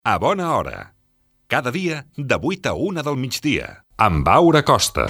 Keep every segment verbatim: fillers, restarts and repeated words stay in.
A bona hora. Cada dia de vuit a una del migdia. Amb Aura Costa.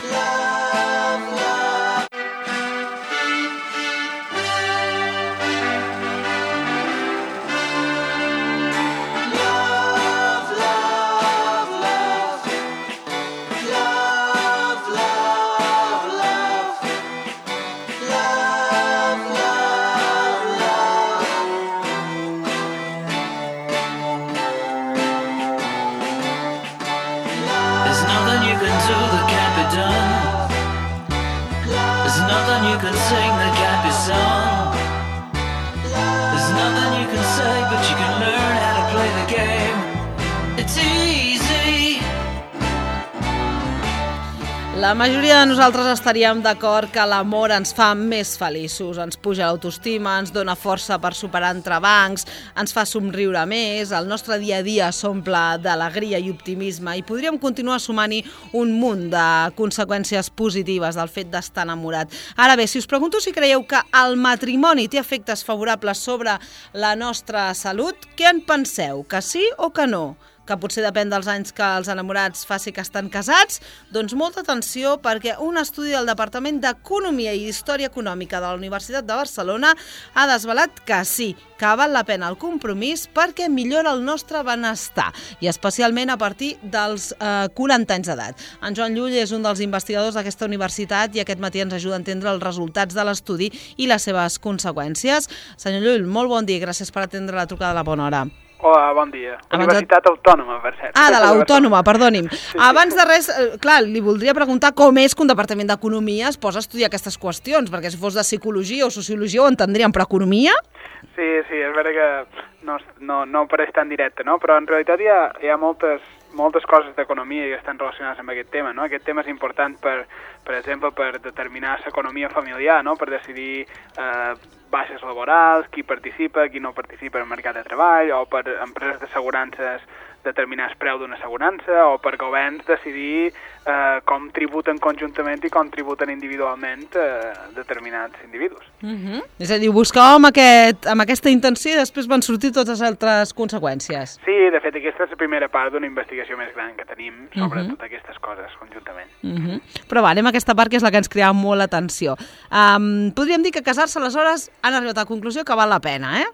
La majoria de nosaltres estaríem d'acord que l'amor ens fa més feliços, ens puja l'autoestima, ens dona força per superar entrebancs, ens fa somriure més, el nostre dia a dia s'omple d'alegria i optimisme i podríem continuar sumant-hi un munt de conseqüències positives del fet d'estar enamorat. Ara bé, si us pregunto si creieu que el matrimoni té efectes favorables sobre la nostra salut, què en penseu? Que sí o que no? Que potser depèn dels anys que els enamorats faci que estan casats? Doncs molta atenció, perquè un estudi del Departament d'Economia i Història Econòmica de la Universitat de Barcelona ha desvelat que sí, que val la pena el compromís perquè millora el nostre benestar, i especialment a partir dels eh, quaranta anys d'edat. En Joan Llull és un dels investigadors d'aquesta universitat i aquest matí ens ajuda a entendre els resultats de l'estudi i les seves conseqüències. Senyor Llull, molt bon dia i gràcies per atendre la trucada de la bona hora. Hola, bon dia. Universitat de... Autònoma, per cert. Ah, de l'Autònoma, perdoni'm. Sí, Abans sí. de res, clar, li voldria preguntar com és que un Departament d'Economia es posa a estudiar aquestes qüestions, perquè si fos de psicologia o sociologia ho entendríem, però economia? Sí, sí, és veritat que no, no, no pareix tan directe, no? Però en realitat hi ha, hi ha moltes, moltes coses d'economia que estan relacionades amb aquest tema, no? Aquest tema és important, per, per exemple, per determinar l'economia familiar, no? Per decidir eh, baixes laborals, qui participa, qui no participa en el mercat de treball, o per empreses d'assegurances determinar el preu d'una assegurança, o per governs decidir eh, com tributen conjuntament i com tributen individualment eh, determinats individus. Uh-huh. És a dir, buscàvem amb, aquest, amb aquesta intenció i després van sortir totes les altres conseqüències. Sí, de fet, aquesta és la primera part d'una investigació més gran que tenim sobre uh-huh. totes aquestes coses conjuntament. Uh-huh. Però va, anem a aquesta part que és la que ens crea molt l'atenció. Um, podríem dir que casar-se, aleshores, han arribat a la conclusió que val la pena, eh?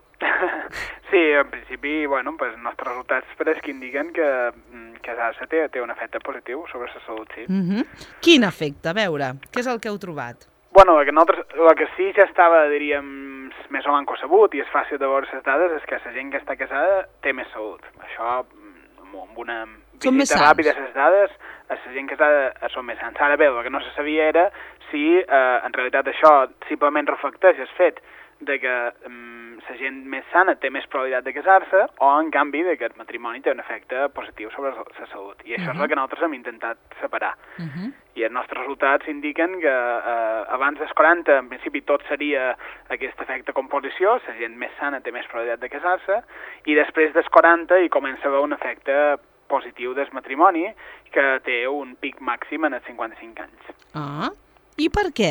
Sí, en principi, bueno, pues, els nostres resultats pareix que indiquen que casar-se té, té un efecte positiu sobre la salut, sí. Uh-huh. Quin efecte? A veure, què és el que heu trobat? Bueno, el que, nosaltres, el que sí ja estava, diríem, més o menys sabut i és fàcil de veure les dades és que la gent que està casada té més salut. Això, amb una visita ràpida a les dades, la gent casada són més sans. Ara bé, el que no se sabia era si eh, en realitat això simplement reflecteix el fet de que um, la gent més sana té més probabilitat de casar-se o, en canvi, de que el matrimoni té un efecte positiu sobre la salut. I això uh-huh. és el que nosaltres hem intentat separar. Uh-huh. I els nostres resultats indiquen que eh, abans dels quaranta, en principi, tot seria aquest efecte composició, la gent més sana té més probabilitat de casar-se, i després dels quaranta hi comença a haver un efecte positiu del matrimoni que té un pic màxim en els cinquanta-cinc anys. Ah, i per què?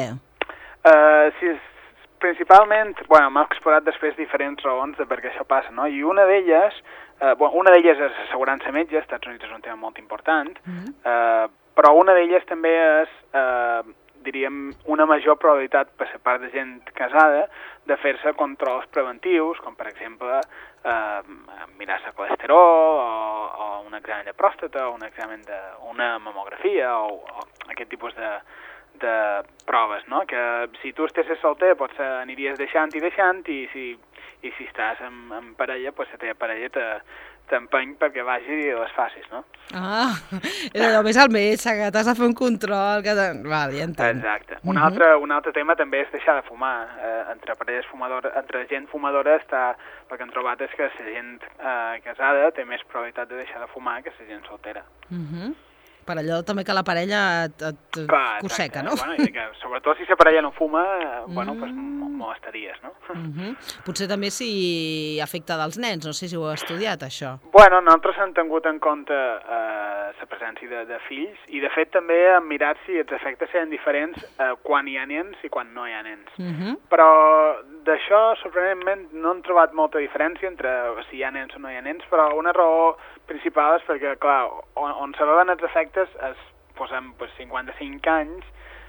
Uh, si és Principalment, bueno, m'ha exposat després diferents raons de per què això passa, no? I una d'elles, eh, bueno, una d'elles és l'assegurança metge, als Estats Units és un tema molt important, mm-hmm. eh, però una d'elles també és, eh, diríem, una major probabilitat per la part de gent casada de fer-se controls preventius, com per exemple eh, mirar la colesterol o, o un examen de pròstata o un examen de una mamografia o, o aquest tipus de de proves, no? Que si tu estessis solter potser aniries deixant i deixant i si, i si estàs en, en parella, pues la teva parella te, t'empeny perquè vagi i les facis, no? Ah, és allò més al metge, que t'has de fer un control, que... Val, ja entenc. Exacte. Un, uh-huh. altre, un altre tema també és deixar de fumar. Eh, entre parelles fumadores, entre gent fumadora està... El que hem trobat és que la gent eh, casada té més probabilitat de deixar de fumar que la gent soltera. Uh-huh. Per allò també que la parella et, et Clar, corseca, no? Bueno, i que, sobretot si la parella no fuma, eh, bueno, mm. pues, molestaries, no? Uh-huh. Potser també si afecta dels nens, no sé si ho heu estudiat, això. Bueno, nosaltres hem tingut en compte eh, la presència de, de fills i, de fet, també hem mirat si els efectes seran diferents eh, quan hi ha nens i quan no hi ha nens. Uh-huh. Però d'això, sorprenentment, no hem trobat molta diferència entre si hi ha nens o no hi ha nens, però una raó principal és perquè, clar, on, on se veuen els efectes es posem pues, cinquanta-cinc anys,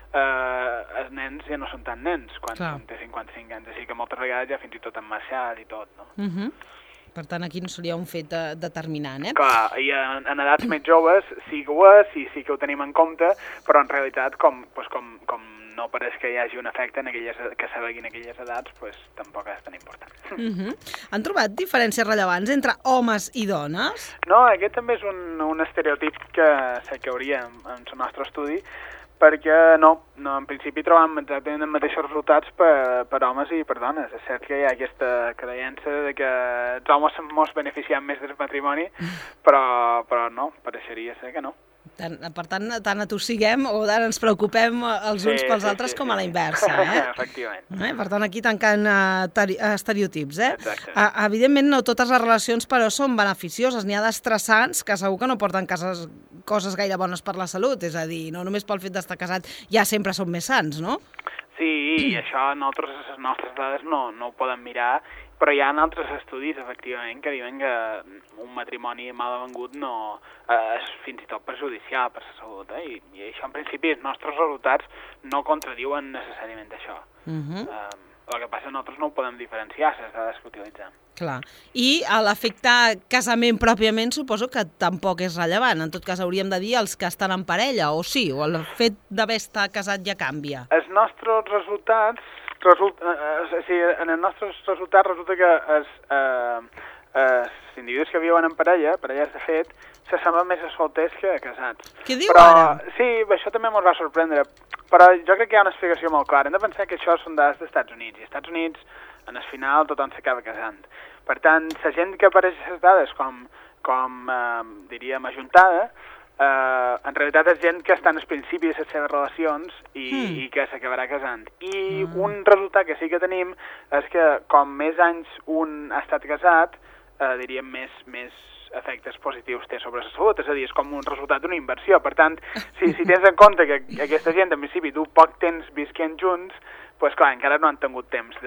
eh, els nens ja no són tan nens quan Clar. té cinquanta-cinc anys, així que moltes vegades ja fins i tot han marxat i tot, no? Uh-huh. Per tant, aquí no seria un fet de, determinant, eh? Clar, i en, en edats més joves sí que ho és, i sí que ho tenim en compte, però en realitat, com, pues, com, com no pareix que hi hagi un efecte en aquelles, que se veguin aquelles edats, pues, tampoc és tan important. Uh-huh. Han trobat diferències rellevants entre homes i dones? No, aquest també és un, un estereotip que sé que hauria en, en el nostre estudi, perquè no, no, en principi trobam exactament els mateixos resultats per, per homes i per dones. És cert que hi ha aquesta creença de que els homes mos beneficiem més del matrimoni, però, però no, pareixeria ser que no. Tant, per tant, tant atossiguem o tant ens preocupem els uns sí, pels sí, altres sí, com sí. a la inversa, eh? Efectivament. Eh? Per tant, aquí tancant uh, estereotips, eh? Exacte. Uh, evidentment, no totes les relacions, però, són beneficioses. N'hi ha d'estressants que segur que no porten cases, coses gaire bones per la salut, és a dir, no només pel fet d'estar casat ja sempre som més sants, no? Sí, i això nosaltres, les nostres dades no, no ho podem mirar, però hi ha altres estudis, efectivament, que diuen que un matrimoni mal avengut no, eh, és fins i tot perjudicial per la salut, eh? I, i això, en principi, els nostres resultats no contradiuen necessàriament això. Uh-huh. eh, el que passa és que nosaltres no ho podem diferenciar, les dades que utilitzem. Clar. I l'efecte casament pròpiament suposo que tampoc és rellevant. En tot cas, hauríem de dir els que estan en parella, o sí, o el fet d'haver estat casat ja canvia. Els nostres resultats Result, eh, sí, en els nostres resultats resulta que els, eh, els individus que viuen en parella, parelles de fet, s'assemblen més a solters que a casats. Què diu però, ara? Sí, això també ens va sorprendre, però jo crec que hi ha una explicació molt clara. Hem de pensar que això són dades dels Estats Units, i als Estats Units, en el final, tothom s'acaba casant. Per tant, la gent que apareix a les dades com, com eh, diríem, ajuntada, Uh, en realitat és gent que està en el principi de les seves relacions i, mm. i que s'acabarà casant. I mm. un resultat que sí que tenim és que com més anys un ha estat casat, uh, diríem més, més efectes positius té sobre la salut, és a dir, és com un resultat d'una inversió. Per tant, si, si tens en compte que aquesta gent, en principi, tu poc temps visquent junts, doncs clar, encara no han tingut temps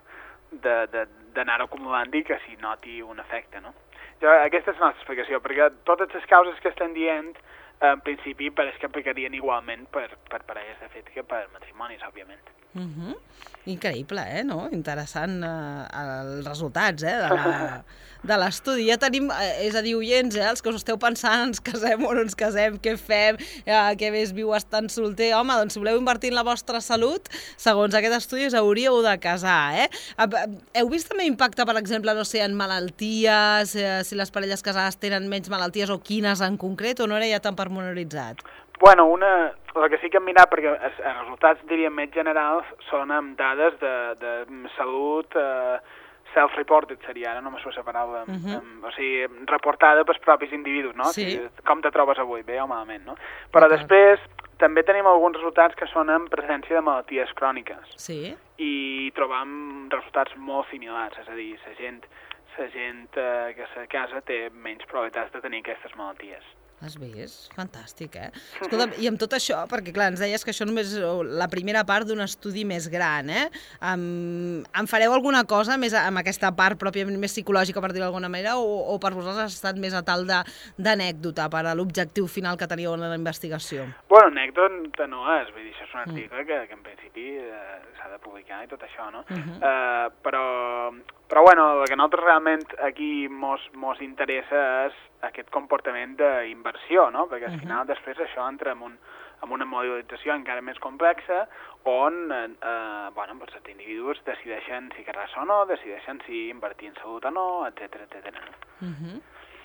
d'anar acumulant i que s'hi noti un efecte, no? Jo, aquesta és la nostra explicació, perquè totes les causes que estem dient, en principi, pareix que aplicarien igualment per, per parelles de fet que per matrimonis, òbviament. Uh-huh. Increïble, eh? No? Interessant eh, els resultats eh? de la... de l'estudi. Ja tenim, eh, és a dir, oients, eh, els que us esteu pensant, ens casem o no ens casem, què fem, eh, què més viu estant solter. Home, doncs si voleu invertir en la vostra salut, segons aquest estudi us hauríeu de casar, eh? Heu vist també impacte, per exemple, no sé, en malalties, eh, si les parelles casades tenen menys malalties o quines en concret, o no era ja tan pormenoritzat? Bueno, una, el que sí que hem mirat, perquè els, els resultats, diríem, més generals, són amb dades de, de salut, eh, self-reported seria, ara no me surt la paraula, uh-huh. um, o sigui, reportada pels propis individus, no? Sí. O sigui, com te trobes avui, bé o malament, no? Però uh-huh. després també tenim alguns resultats que són en presència de malalties cròniques. Sí. I trobam resultats molt similars, és a dir, la gent, la gent eh, que a casa té menys probabilitats de tenir aquestes malalties. Has vist? Fantàstic, eh? Escolta, i amb tot això, perquè clar, ens deies que això només és la primera part d'un estudi més gran, eh? Um, en fareu alguna cosa més amb aquesta part pròpiament més psicològica, per dir-ho d'alguna manera, o, o per vosaltres ha estat més a tal d'anècdota per a l'objectiu final que teníeu en la investigació? Bueno, anècdota no és, vull dir, això és un article mm. que, que en principi eh, s'ha de publicar i tot això, no? Uh-huh. uh, però, però, bueno, el que nosaltres realment aquí mos, mos interessa és aquest comportament d'inversió, no? Perquè al final uh-huh. després això entra en, un, en una modelització encara més complexa on eh, eh, bueno, doncs els individus decideixen si casar-se o no, decideixen si invertir en salut o no, etcètera, etcètera. Uh-huh.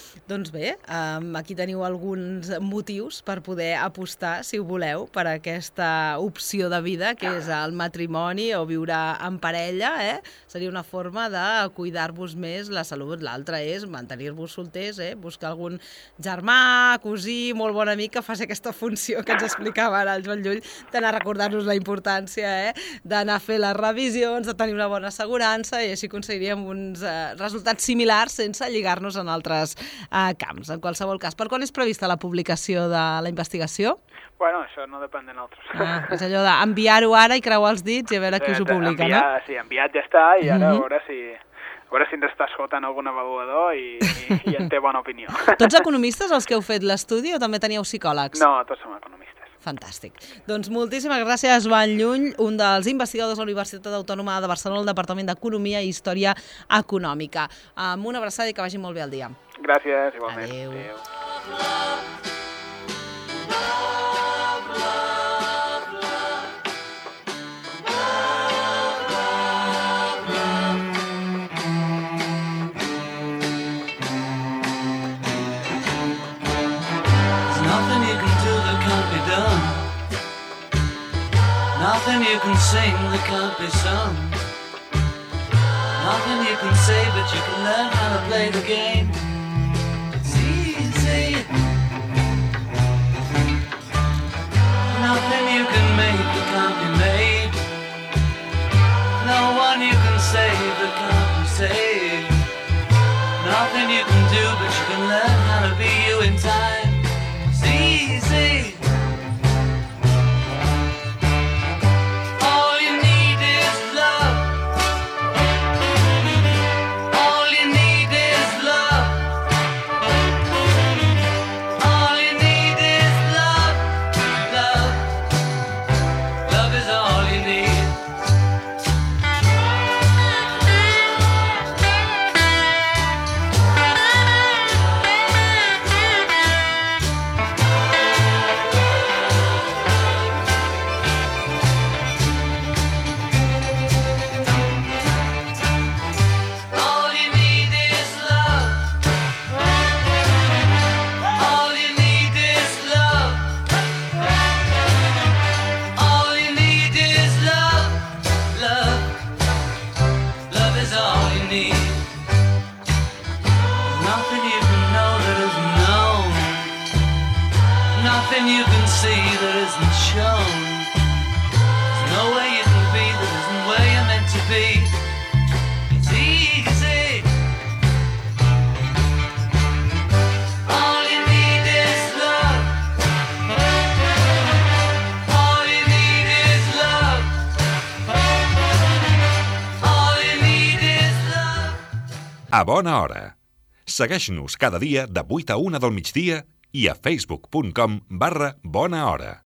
Doncs bé, um, aquí teniu alguns motius per poder apostar, si ho voleu, per aquesta opció de vida, que és el matrimoni o viure en parella, eh? Seria una forma de cuidar-vos més la salut. L'altra és mantenir-vos solters, eh? Buscar algun germà, cosí, molt bon amic que faci aquesta funció que ens explicava ara el Joan Llull, d'anar a recordar-nos la importància, eh? D'anar a fer les revisions, de tenir una bona assegurança, i així aconseguiríem uns eh, resultats similars sense lligar-nos en altres a camps. En qualsevol cas, per quan és prevista la publicació de la investigació? Bueno, això no depèn de nosaltres. Ah, és allò d'enviar-ho ara i creuar els dits i a veure qui us ho publica, enviar, no? Sí, enviat ja està, i ara mm -hmm. a veure si... A veure si ens està escoltant algun avaluador i, i, i en té bona opinió. Tots economistes els que heu fet l'estudi o també teníeu psicòlegs? No, tots som economistes. Fantàstic. Doncs moltíssimes gràcies, Joan Llull, un dels investigadors de la Universitat Autònoma de Barcelona, al Departament d'Economia i Història Econòmica. Amb una abraçada i que vagi molt bé el dia. Gràcies, igualment. Adéu. Adéu. Nothing you can sing that can't be sung. Nothing you can say, but you can learn how to play the game. It's easy. Nothing you can make that can't be made. No one you can save that can't be saved. Nothing you can do, but you can learn how to be you in time. It's easy. Nothing you can see that isn't shown. There's no way you can be that isn't where you're meant to be. It's easy. All you need is love. All you need is love. All you need is love. A bona hora. Segueix-nos cada dia de vuit a una del migdia i a facebook punt com barra bona hora.